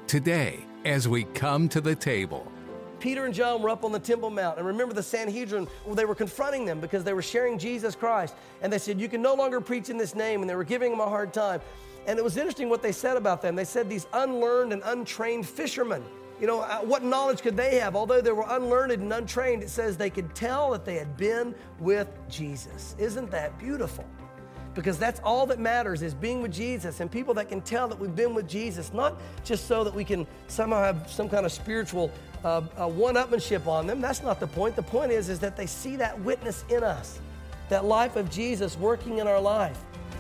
today as we come to the table. Peter and John were up on the Temple Mount, and remember the Sanhedrin, they were confronting them because they were sharing Jesus Christ, and they said, you can no longer preach in this name, and they were giving them a hard time. And it was interesting what they said about them. They said these unlearned and untrained fishermen, what knowledge could they have? Although they were unlearned and untrained, it says they could tell that they had been with Jesus. Isn't that beautiful? Because that's all that matters, is being with Jesus, and people that can tell that we've been with Jesus, not just so that we can somehow have some kind of spiritual one-upmanship on them. That's not the point. The point is that they see that witness in us, that life of Jesus working in our life.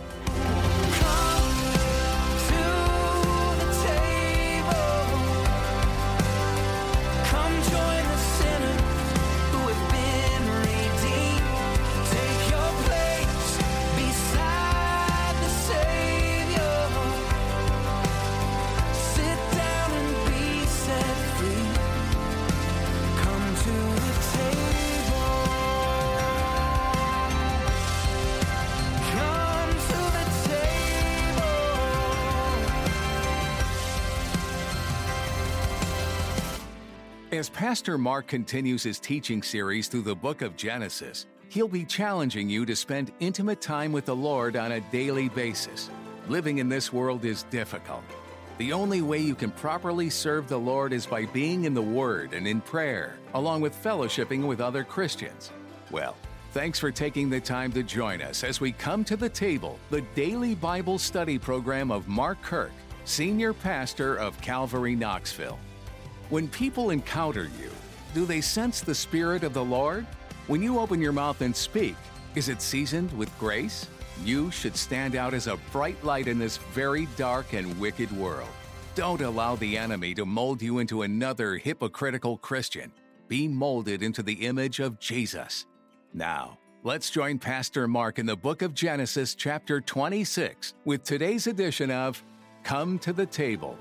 As Pastor Mark continues his teaching series through the book of Genesis, he'll be challenging you to spend intimate time with the Lord on a daily basis. Living in this world is difficult. The only way you can properly serve the Lord is by being in the Word and in prayer, along with fellowshipping with other Christians. Well, thanks for taking the time to join us as we come to the table, the daily Bible study program of Mark Kirk, Senior Pastor of Calvary Knoxville. When people encounter you, do they sense the Spirit of the Lord? When you open your mouth and speak, is it seasoned with grace? You should stand out as a bright light in this very dark and wicked world. Don't allow the enemy to mold you into another hypocritical Christian. Be molded into the image of Jesus. Now, let's join Pastor Mark in the book of Genesis, chapter 26, with today's edition of Come to the Table.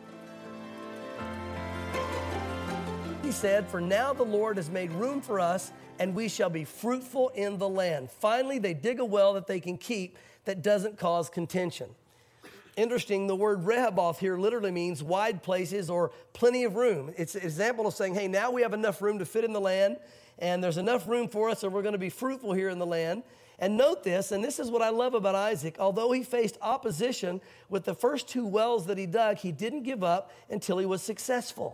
He said, for now the Lord has made room for us, and we shall be fruitful in the land. Finally, they dig a well that they can keep that doesn't cause contention. Interesting, the word Rehoboth here literally means wide places or plenty of room. It's an example of saying, hey, now we have enough room to fit in the land, and there's enough room for us, and we're going to be fruitful here in the land. And note this, and this is what I love about Isaac. Although he faced opposition with the first two wells that he dug, he didn't give up until he was successful.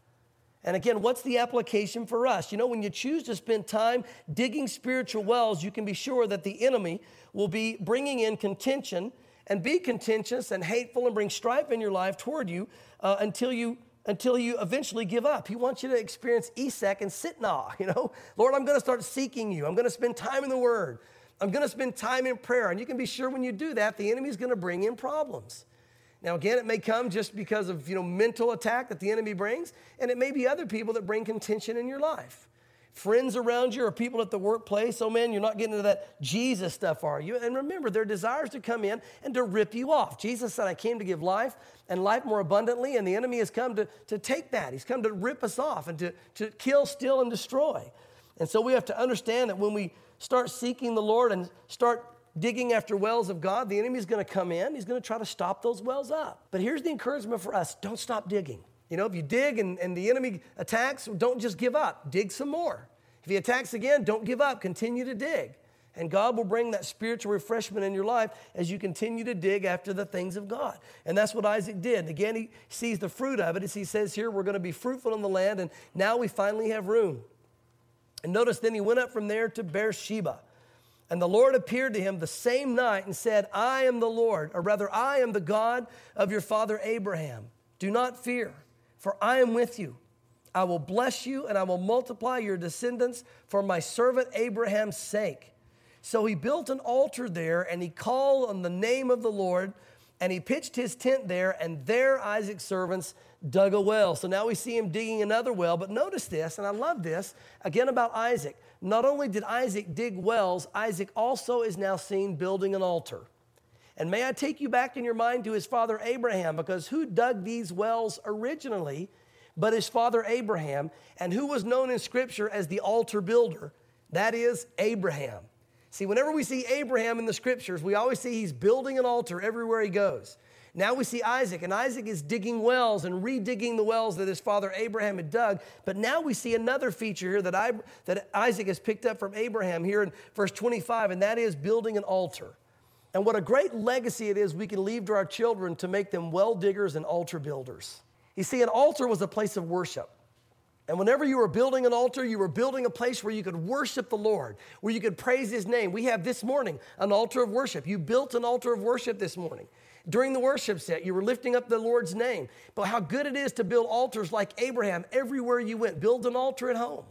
And again, what's the application for us? When you choose to spend time digging spiritual wells, you can be sure that the enemy will be bringing in contention and be contentious and hateful and bring strife in your life toward you until you eventually give up. He wants you to experience Esek and Sitnah, Lord, I'm going to start seeking you. I'm going to spend time in the Word. I'm going to spend time in prayer. And you can be sure when you do that, the enemy's going to bring in problems. Now, again, it may come just because of, mental attack that the enemy brings, and it may be other people that bring contention in your life. Friends around you or people at the workplace, oh man, you're not getting into that Jesus stuff, are you? And remember, their desires to come in and to rip you off. Jesus said, I came to give life and life more abundantly, and the enemy has come to take that. He's come to rip us off and to kill, steal, and destroy. And so we have to understand that when we start seeking the Lord and start digging after wells of God, the enemy's going to come in. He's going to try to stop those wells up. But here's the encouragement for us. Don't stop digging. If you dig and the enemy attacks, don't just give up. Dig some more. If he attacks again, don't give up. Continue to dig. And God will bring that spiritual refreshment in your life as you continue to dig after the things of God. And that's what Isaac did. Again, he sees the fruit of it. As he says here, we're going to be fruitful in the land, and now we finally have room. And notice then he went up from there to Beersheba. And the Lord appeared to him the same night and said, I am the Lord, or rather, I am the God of your father Abraham. Do not fear, for I am with you. I will bless you, and I will multiply your descendants for my servant Abraham's sake. So he built an altar there, and he called on the name of the Lord, and he pitched his tent there, and there Isaac's servants dug a well. So now we see him digging another well. But notice this, and I love this, again about Isaac. Not only did Isaac dig wells, Isaac also is now seen building an altar. And may I take you back in your mind to his father Abraham, because who dug these wells originally but his father Abraham, and who was known in Scripture as the altar builder? That is Abraham. See, whenever we see Abraham in the Scriptures, we always see he's building an altar everywhere he goes. Now we see Isaac, and Isaac is digging wells and redigging the wells that his father Abraham had dug. But now we see another feature here that Isaac has picked up from Abraham here in verse 25, and that is building an altar. And what a great legacy it is we can leave to our children to make them well diggers and altar builders. You see, an altar was a place of worship. And whenever you were building an altar, you were building a place where you could worship the Lord, where you could praise His name. We have this morning an altar of worship. You built an altar of worship this morning. During the worship set, you were lifting up the Lord's name. But how good it is to build altars like Abraham everywhere you went. Build an altar at home.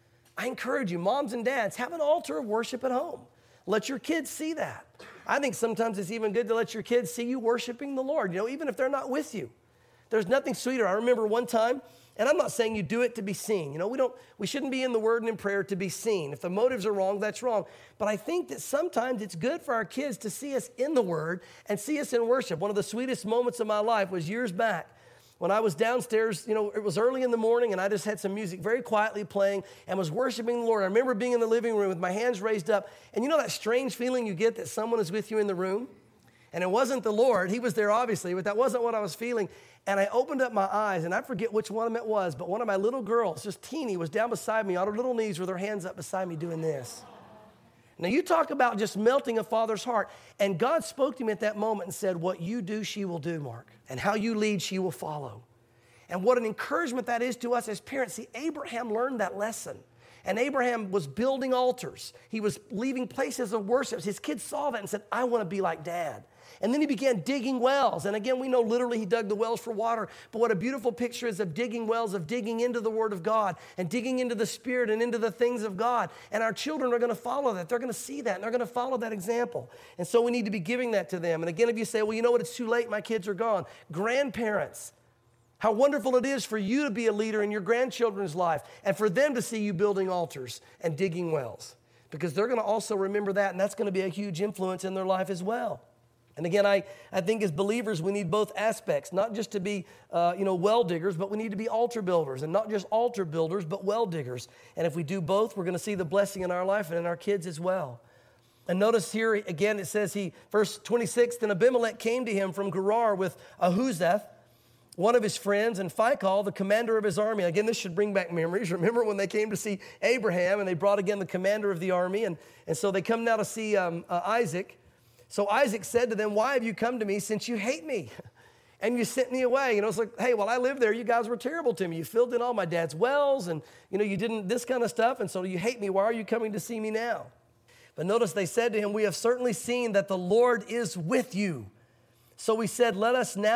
I encourage you, moms and dads, have an altar of worship at home. Let your kids see that. I think sometimes it's even good to let your kids see you worshiping the Lord, even if they're not with you. There's nothing sweeter. I remember one time, and I'm not saying you do it to be seen. We shouldn't be in the Word and in prayer to be seen. If the motives are wrong, that's wrong. But I think that sometimes it's good for our kids to see us in the Word and see us in worship. One of the sweetest moments of my life was years back when I was downstairs. It was early in the morning, and I just had some music very quietly playing and was worshiping the Lord. I remember being in the living room with my hands raised up. And that strange feeling you get that someone is with you in the room? And it wasn't the Lord. He was there, obviously, but that wasn't what I was feeling. And I opened up my eyes, and I forget which one of them it was, but one of my little girls, just teeny, was down beside me on her little knees with her hands up beside me doing this. Now, you talk about just melting a father's heart. And God spoke to me at that moment and said, what you do, she will do, Mark. And how you lead, she will follow. And what an encouragement that is to us as parents. See, Abraham learned that lesson. And Abraham was building altars. He was leaving places of worship. His kids saw that and said, I want to be like Dad. And then he began digging wells. And again, we know literally he dug the wells for water. But what a beautiful picture is of digging wells, of digging into the Word of God and digging into the Spirit and into the things of God. And our children are going to follow that. They're going to see that, and they're going to follow that example. And so we need to be giving that to them. And again, if you say, well, you know what, it's too late, my kids are gone. Grandparents, how wonderful it is for you to be a leader in your grandchildren's life and for them to see you building altars and digging wells, because they're going to also remember that, and that's going to be a huge influence in their life as well. And again, I think as believers, we need both aspects, not just to be, well diggers, but we need to be altar builders, and not just altar builders, but well diggers. And if we do both, we're going to see the blessing in our life and in our kids as well. And notice here, again, it says verse 26, then Abimelech came to him from Gerar with Ahuzeth, one of his friends, and Phicol, the commander of his army. Again, this should bring back memories. Remember when they came to see Abraham, and they brought again the commander of the army, and so they come now to see Isaac. So Isaac said to them, why have you come to me since you hate me? And you sent me away. It's like, hey, while I lived there, you guys were terrible to me. You filled in all my dad's wells, and, you didn't this kind of stuff, and so you hate me. Why are you coming to see me now? But notice they said to him, we have certainly seen that the Lord is with you. So we said, let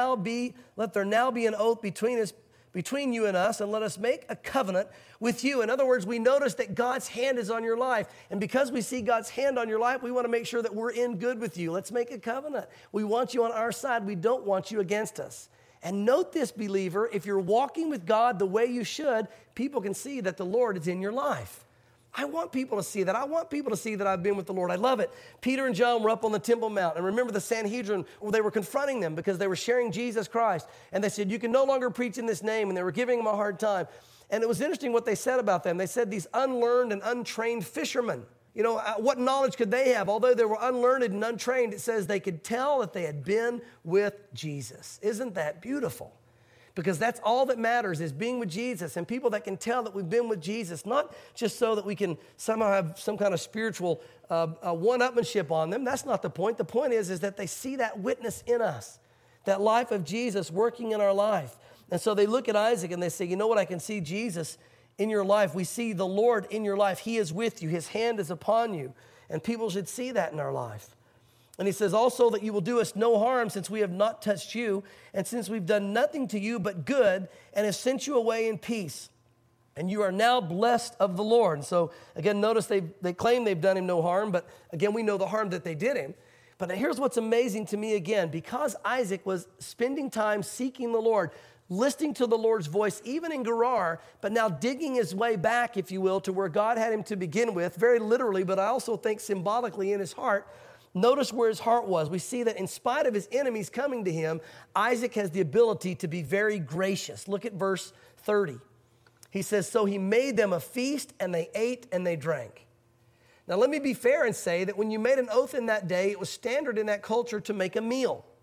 there now be an oath between you and us, and let us make a covenant with you. In other words, we notice that God's hand is on your life. And because we see God's hand on your life, we want to make sure that we're in good with you. Let's make a covenant. We want you on our side. We don't want you against us. And note this, believer, if you're walking with God the way you should, people can see that the Lord is in your life. I want people to see that. I want people to see that I've been with the Lord. I love it. Peter and John were up on the Temple Mount. And remember the Sanhedrin, where they were confronting them because they were sharing Jesus Christ. And they said, you can no longer preach in this name. And they were giving them a hard time. And it was interesting what they said about them. They said these unlearned and untrained fishermen. What knowledge could they have? Although they were unlearned and untrained, it says they could tell that they had been with Jesus. Isn't that beautiful? Because that's all that matters, is being with Jesus, and people that can tell that we've been with Jesus, not just so that we can somehow have some kind of spiritual one-upmanship on them. That's not the point. The point is that they see that witness in us, that life of Jesus working in our life. And so they look at Isaac and they say, you know what, I can see Jesus in your life. We see the Lord in your life. He is with you. His hand is upon you. And people should see that in our life. And he says also that you will do us no harm, since we have not touched you, and since we've done nothing to you but good, and have sent you away in peace. And you are now blessed of the Lord. And so, again, notice they claim they've done him no harm, but again, we know the harm that they did him. But here's what's amazing to me again. Because Isaac was spending time seeking the Lord, listening to the Lord's voice, even in Gerar, but now digging his way back, if you will, to where God had him to begin with, very literally, but I also think symbolically in his heart. Notice where his heart was. We see that in spite of his enemies coming to him, Isaac has the ability to be very gracious. Look at verse 30. He says, so he made them a feast, and they ate and they drank. Now, let me be fair and say that when you made an oath in that day, it was standard in that culture to make a meal.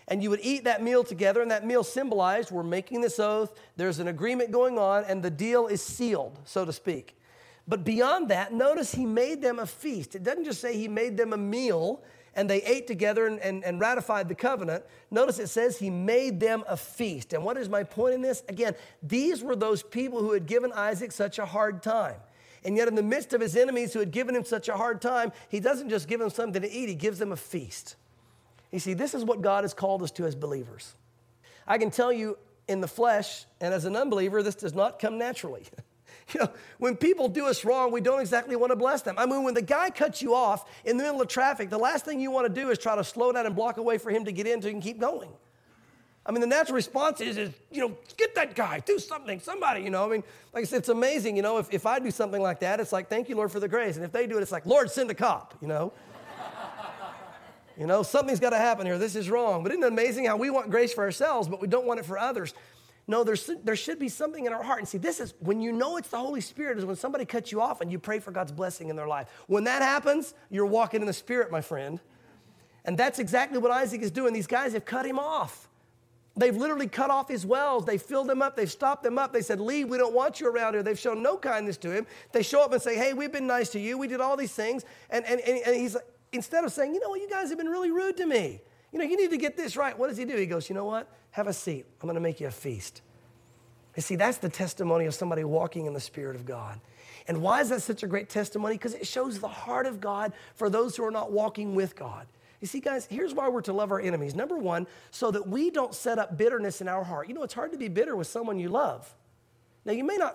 And you would eat that meal together, and that meal symbolized we're making this oath, there's an agreement going on, and the deal is sealed, so to speak. But beyond that, notice he made them a feast. It doesn't just say he made them a meal and they ate together and ratified the covenant. Notice it says he made them a feast. And what is my point in this? Again, these were those people who had given Isaac such a hard time. And yet in the midst of his enemies who had given him such a hard time, he doesn't just give them something to eat, he gives them a feast. You see, this is what God has called us to as believers. I can tell you in the flesh, and as an unbeliever, this does not come naturally. You know, when people do us wrong, we don't exactly want to bless them. I mean, when the guy cuts you off in the middle of traffic, the last thing you want to do is try to slow down and block a way for him to get in so you can keep going. I mean, the natural response is, get that guy, do something, somebody, I mean, like I said, it's amazing, if I do something like that, it's like, thank you, Lord, for the grace. And if they do it, it's like, Lord, send a cop, something's got to happen here. This is wrong. But isn't it amazing how we want grace for ourselves, but we don't want it for others? No, there should be something in our heart. And see, this is when you know it's the Holy Spirit is when somebody cuts you off and you pray for God's blessing in their life. When that happens, you're walking in the Spirit, my friend. And that's exactly what Isaac is doing. These guys have cut him off. They've literally cut off his wells. They filled them up. They've stopped them up. They said, leave, we don't want you around here. They've shown no kindness to him. They show up and say, hey, we've been nice to you. We did all these things. And he's instead of saying, you guys have been really rude to me. You need to get this right. What does he do? He goes, you know what? Have a seat. I'm going to make you a feast. You see, that's the testimony of somebody walking in the Spirit of God. And why is that such a great testimony? Because it shows the heart of God for those who are not walking with God. You see, guys, here's why we're to love our enemies. Number one, so that we don't set up bitterness in our heart. It's hard to be bitter with someone you love. Now, you may not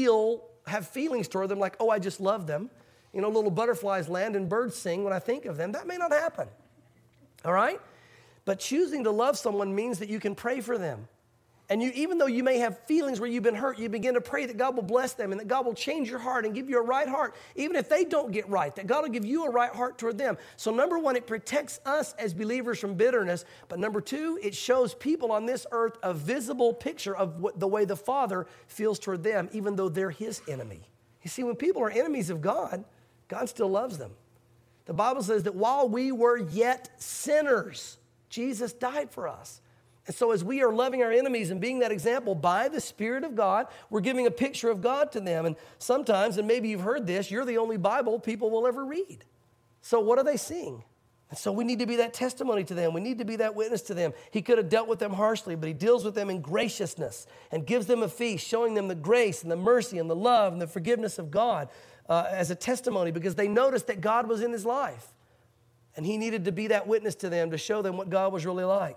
have feelings toward them like, oh, I just love them. Little butterflies land and birds sing when I think of them. That may not happen. All right? But choosing to love someone means that you can pray for them. And even though you may have feelings where you've been hurt, you begin to pray that God will bless them and that God will change your heart and give you a right heart, even if they don't get right, that God will give you a right heart toward them. So number one, it protects us as believers from bitterness. But number two, it shows people on this earth a visible picture of the way the Father feels toward them, even though they're his enemy. You see, when people are enemies of God, God still loves them. The Bible says that while we were yet sinners, Jesus died for us. And so as we are loving our enemies and being that example by the Spirit of God, we're giving a picture of God to them. And sometimes, and maybe you've heard this, you're the only Bible people will ever read. So what are they seeing? And so we need to be that testimony to them. We need to be that witness to them. He could have dealt with them harshly, but he deals with them in graciousness and gives them a feast, showing them the grace and the mercy and the love and the forgiveness of God as a testimony, because they noticed that God was in his life. And he needed to be that witness to them to show them what God was really like.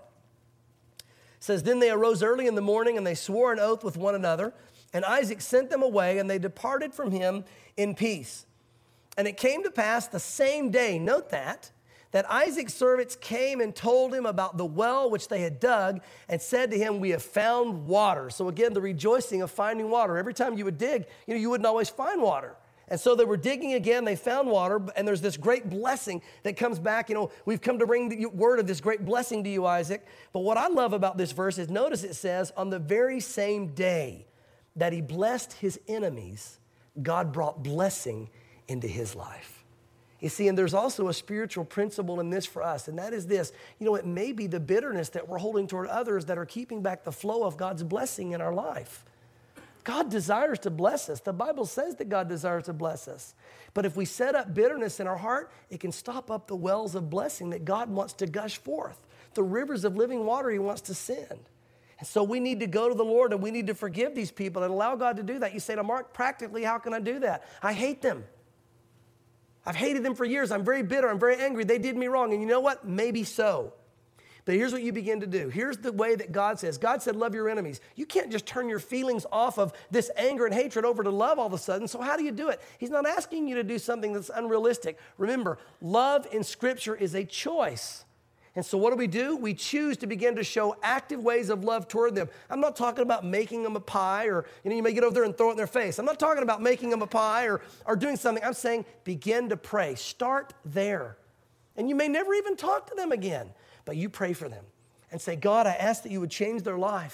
It says, then they arose early in the morning and they swore an oath with one another. And Isaac sent them away and they departed from him in peace. And it came to pass the same day, note that Isaac's servants came and told him about the well which they had dug and said to him, we have found water. So again, the rejoicing of finding water. Every time you would dig, you wouldn't always find water. And so they were digging again, they found water, and there's this great blessing that comes back. We've come to bring the word of this great blessing to you, Isaac. But what I love about this verse is, notice it says, on the very same day that he blessed his enemies, God brought blessing into his life. You see, and there's also a spiritual principle in this for us, and that is this. It may be the bitterness that we're holding toward others that are keeping back the flow of God's blessing in our life. God desires to bless us. The Bible says that God desires to bless us. But if we set up bitterness in our heart, it can stop up the wells of blessing that God wants to gush forth, the rivers of living water he wants to send. And so we need to go to the Lord and we need to forgive these people and allow God to do that. You say to Mark, practically, how can I do that? I hate them. I've hated them for years. I'm very bitter. I'm very angry. They did me wrong. And you know what? Maybe so. But here's what you begin to do. Here's the way that God says. God said, love your enemies. You can't just turn your feelings off of this anger and hatred over to love all of a sudden. So how do you do it? He's not asking you to do something that's unrealistic. Remember, love in Scripture is a choice. And so what do? We choose to begin to show active ways of love toward them. I'm not talking about making them a pie or, you may get over there and throw it in their face. I'm not talking about making them a pie or doing something. I'm saying begin to pray. Start there. And you may never even talk to them again. But you pray for them and say, God, I ask that you would change their life.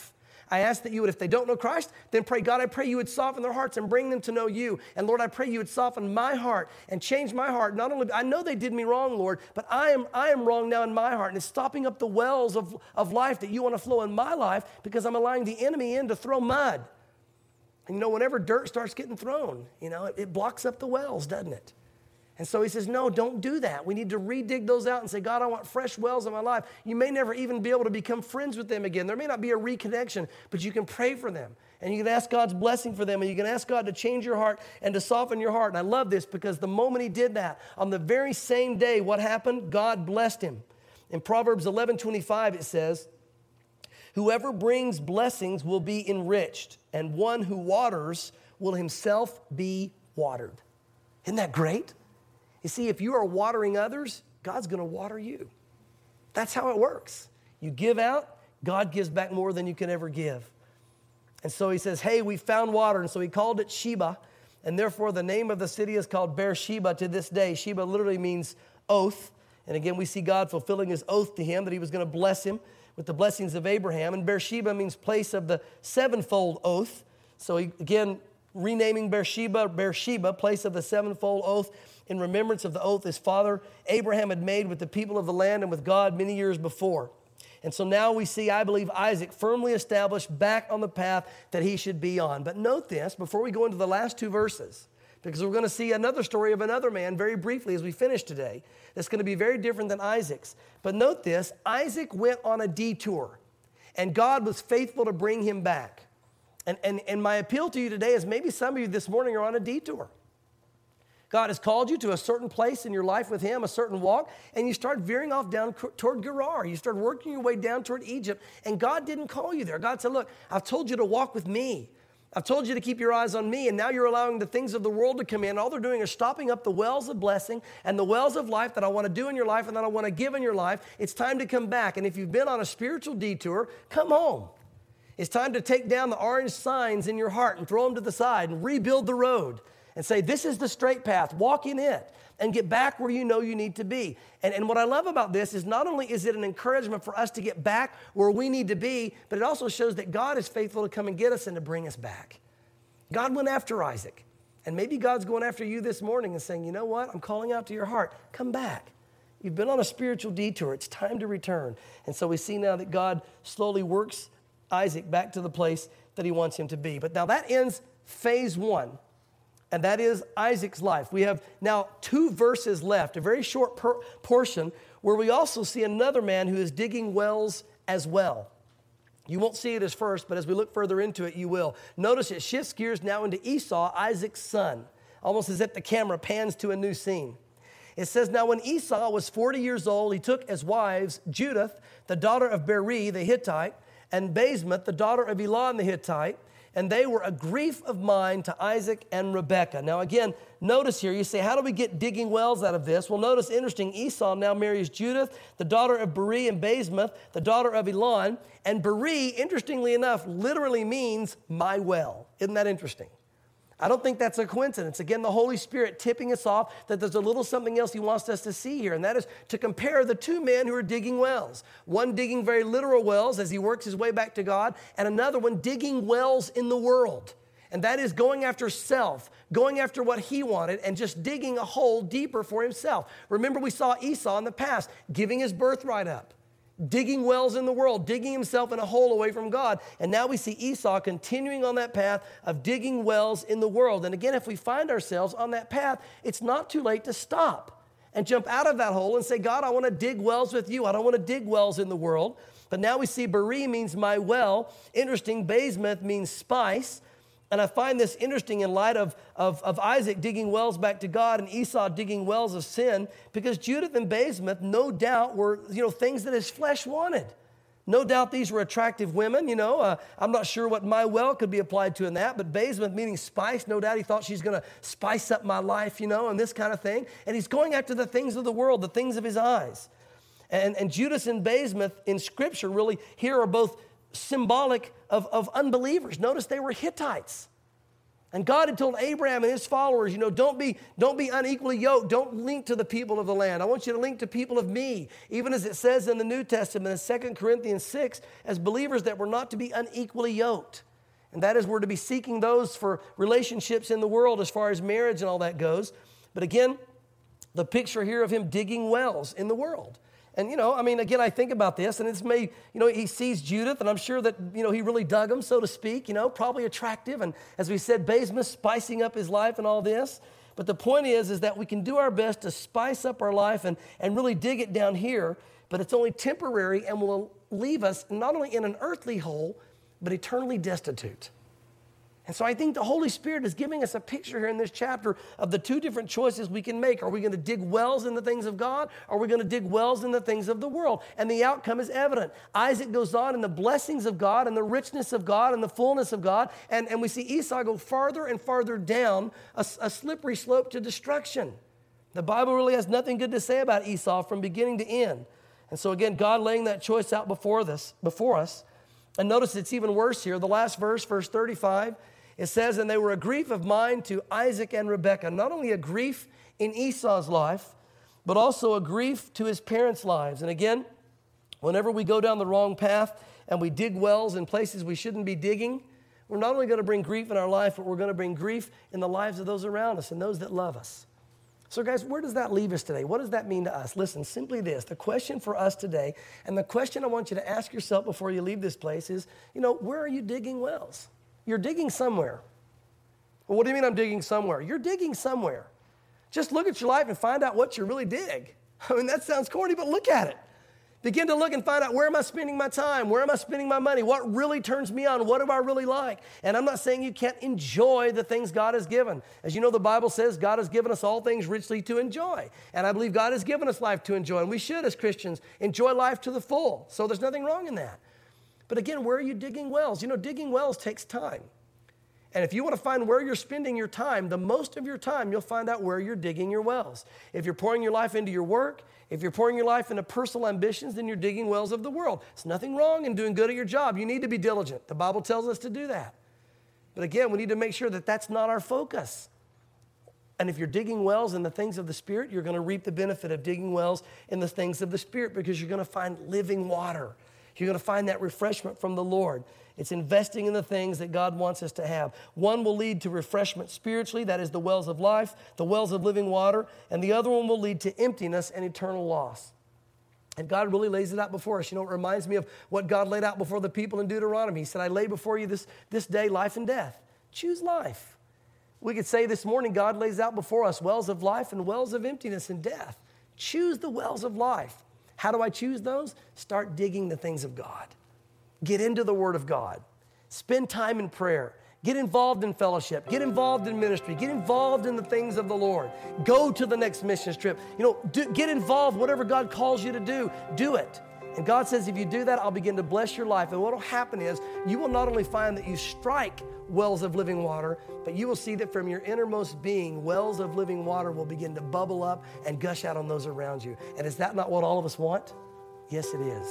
I ask that you would, if they don't know Christ, then pray, God, I pray you would soften their hearts and bring them to know you. And Lord, I pray you would soften my heart and change my heart. Not only, I know they did me wrong, Lord, but I am wrong now in my heart. And it's stopping up the wells of life that you want to flow in my life because I'm allowing the enemy in to throw mud. And whenever dirt starts getting thrown, it blocks up the wells, doesn't it? And so he says, no, don't do that. We need to redig those out and say, God, I want fresh wells in my life. You may never even be able to become friends with them again. There may not be a reconnection, but you can pray for them. And you can ask God's blessing for them, and you can ask God to change your heart and to soften your heart. And I love this because the moment he did that, on the very same day, what happened? God blessed him. In Proverbs 11:25, it says, whoever brings blessings will be enriched, and one who waters will himself be watered. Isn't that great? You see, if you are watering others, God's going to water you. That's how it works. You give out, God gives back more than you can ever give. And so he says, hey, we found water. And so he called it Sheba. And therefore, the name of the city is called Beersheba to this day. Sheba literally means oath. And again, we see God fulfilling his oath to him that he was going to bless him with the blessings of Abraham. And Beersheba means place of the sevenfold oath. So he, again, renaming Beersheba, place of the sevenfold oath, in remembrance of the oath his father Abraham had made with the people of the land and with God many years before. And so now we see, I believe, Isaac firmly established back on the path that he should be on. But note this, before we go into the last two verses, because we're going to see another story of another man very briefly as we finish today, that's going to be very different than Isaac's. But note this, Isaac went on a detour, and God was faithful to bring him back. And my appeal to you today is maybe some of you this morning are on a detour. God has called you to a certain place in your life with him, a certain walk, and you start veering off down toward Gerar. You start working your way down toward Egypt, and God didn't call you there. God said, look, I've told you to walk with me. I've told you to keep your eyes on me, and now you're allowing the things of the world to come in. All they're doing is stopping up the wells of blessing and the wells of life that I want to do in your life and that I want to give in your life. It's time to come back, and if you've been on a spiritual detour, come home. It's time to take down the orange signs in your heart and throw them to the side and rebuild the road. And say, this is the straight path, walk in it, and get back where you know you need to be. And what I love about this is not only is it an encouragement for us to get back where we need to be, but it also shows that God is faithful to come and get us and to bring us back. God went after Isaac. And maybe God's going after you this morning and saying, you know what? I'm calling out to your heart. Come back. You've been on a spiritual detour. It's time to return. And so we see now that God slowly works Isaac back to the place that he wants him to be. But now that ends phase one. And that is Isaac's life. We have now 2 verses left, a very short portion, where we also see another man who is digging wells as well. You won't see it as first, but as we look further into it, you will. Notice it shifts gears now into Esau, Isaac's son, almost as if the camera pans to a new scene. It says, now when Esau was 40 years old, he took as wives Judith, the daughter of Beri, the Hittite, and Basemath, the daughter of Elon, the Hittite, and they were a grief of mind to Isaac and Rebekah. Now again, notice here, you say, how do we get digging wells out of this? Well, notice, interesting, Esau now marries Judith, the daughter of Beri, and Basemath, the daughter of Elon. And Beri, interestingly enough, literally means my well. Isn't that interesting? I don't think that's a coincidence. Again, the Holy Spirit tipping us off that there's a little something else he wants us to see here, and that is to compare the 2 men who are digging wells. One digging very literal wells as he works his way back to God, and another one digging wells in the world. And that is going after self, going after what he wanted, and just digging a hole deeper for himself. Remember, we saw Esau in the past giving his birthright up, digging wells in the world, digging himself in a hole away from God. And now we see Esau continuing on that path of digging wells in the world. And again, if we find ourselves on that path, it's not too late to stop and jump out of that hole and say, God, I want to dig wells with you. I don't want to dig wells in the world. But now we see Beri means my well. Interesting, Basemath means spice. And I find this interesting in light of Isaac digging wells back to God and Esau digging wells of sin, because Judith and Basemath no doubt were, things that his flesh wanted. No doubt these were attractive women, I'm not sure what my well could be applied to in that, but Basemath meaning spice, no doubt he thought she's going to spice up my life, and this kind of thing. And he's going after the things of the world, the things of his eyes. And Judas and Basemath in Scripture really here are both symbolic of unbelievers. Notice they were Hittites. And God had told Abraham and his followers, don't be unequally yoked. Don't link to the people of the land. I want you to link to people of me. Even as it says in the New Testament in 2 Corinthians 6, as believers that we're not to be unequally yoked. And that is, we're to be seeking those for relationships in the world as far as marriage and all that goes. But again, the picture here of him digging wells in the world. And, again, I think about this, and it's made, he sees Judith, and I'm sure that, he really dug him, so to speak, probably attractive. And as we said, Basmus spicing up his life and all this. But the point is that we can do our best to spice up our life and really dig it down here, but it's only temporary and will leave us not only in an earthly hole, but eternally destitute. And so I think the Holy Spirit is giving us a picture here in this chapter of the two different choices we can make. Are we going to dig wells in the things of God? Or are we going to dig wells in the things of the world? And the outcome is evident. Isaac goes on in the blessings of God and the richness of God and the fullness of God. And we see Esau go farther and farther down a slippery slope to destruction. The Bible really has nothing good to say about Esau from beginning to end. And so again, God laying that choice out before us. And notice it's even worse here. The last verse, verse 35, it says, and they were a grief of mind to Isaac and Rebekah. Not only a grief in Esau's life, but also a grief to his parents' lives. And again, whenever we go down the wrong path and we dig wells in places we shouldn't be digging, we're not only going to bring grief in our life, but we're going to bring grief in the lives of those around us and those that love us. So guys, where does that leave us today? What does that mean to us? Listen, simply this. The question for us today, and the question I want you to ask yourself before you leave this place is, where are you digging wells? You're digging somewhere. Well, what do you mean I'm digging somewhere? You're digging somewhere. Just look at your life and find out what you really dig. I mean, that sounds corny, but look at it. Begin to look and find out, where am I spending my time? Where am I spending my money? What really turns me on? What do I really like? And I'm not saying you can't enjoy the things God has given. As you know, the Bible says God has given us all things richly to enjoy. And I believe God has given us life to enjoy. And we should, as Christians, enjoy life to the full. So there's nothing wrong in that. But again, where are you digging wells? Digging wells takes time. And if you want to find where you're spending your time, the most of your time, you'll find out where you're digging your wells. If you're pouring your life into your work, if you're pouring your life into personal ambitions, then you're digging wells of the world. There's nothing wrong in doing good at your job. You need to be diligent. The Bible tells us to do that. But again, we need to make sure that that's not our focus. And if you're digging wells in the things of the Spirit, you're going to reap the benefit of digging wells in the things of the Spirit, because you're going to find living water. You're going to find that refreshment from the Lord. It's investing in the things that God wants us to have. One will lead to refreshment spiritually, that is the wells of life, the wells of living water, and the other one will lead to emptiness and eternal loss. And God really lays it out before us. It reminds me of what God laid out before the people in Deuteronomy. He said, I lay before you this day life and death. Choose life. We could say this morning, God lays out before us wells of life and wells of emptiness and death. Choose the wells of life. How do I choose those? Start digging the things of God. Get into the Word of God. Spend time in prayer. Get involved in fellowship. Get involved in ministry. Get involved in the things of the Lord. Go to the next mission trip. Get involved. Whatever God calls you to do it. And God says, if you do that, I'll begin to bless your life. And what will happen is you will not only find that you strike wells of living water, but you will see that from your innermost being, wells of living water will begin to bubble up and gush out on those around you. And is that not what all of us want? Yes, it is.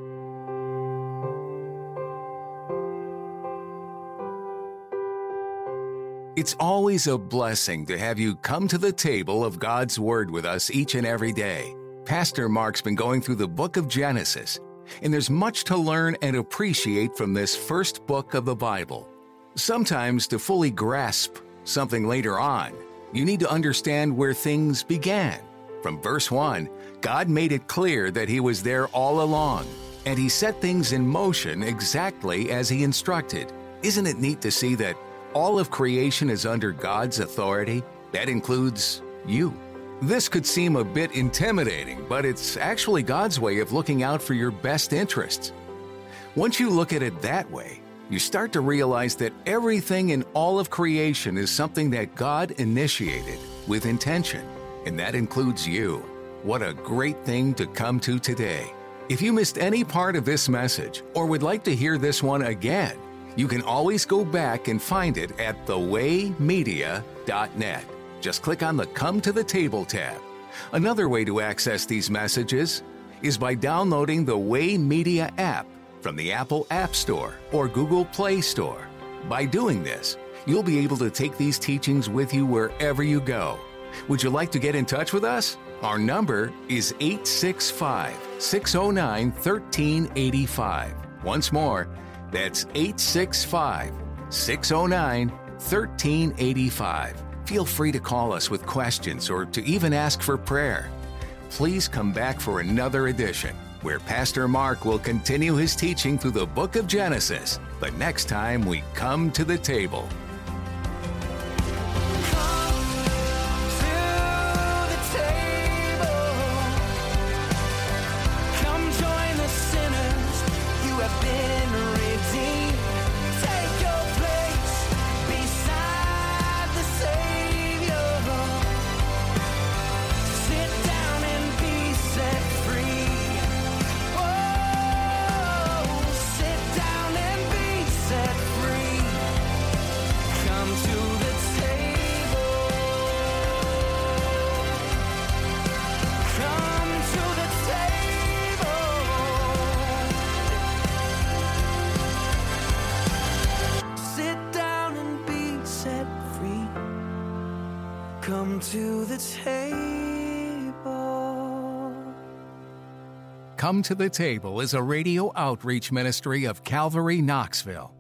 It's always a blessing to have you come to the table of God's Word with us each and every day. Pastor Mark's been going through the book of Genesis, and there's much to learn and appreciate from this first book of the Bible. Sometimes to fully grasp something later on, you need to understand where things began. From verse 1, God made it clear that He was there all along, and He set things in motion exactly as He instructed. Isn't it neat to see that all of creation is under God's authority? That includes you. This could seem a bit intimidating, but it's actually God's way of looking out for your best interests. Once you look at it that way, you start to realize that everything in all of creation is something that God initiated with intention, and that includes you. What a great thing to come to today. If you missed any part of this message or would like to hear this one again, you can always go back and find it at thewaymedia.net. Just click on the Come to the Table tab. Another way to access these messages is by downloading the Way Media app from the Apple App Store or Google Play Store. By doing this, You'll be able to take these teachings with you wherever you go. Would you like to get in touch with us? Our number is 865-609-1385. Once more, that's 865-609-1385. Feel free to call us with questions or to even ask for prayer. Please come back for another edition where Pastor Mark will continue his teaching through the book of Genesis the next time we come to the table. Come to the table. Come to the Table is a radio outreach ministry of Calvary Knoxville.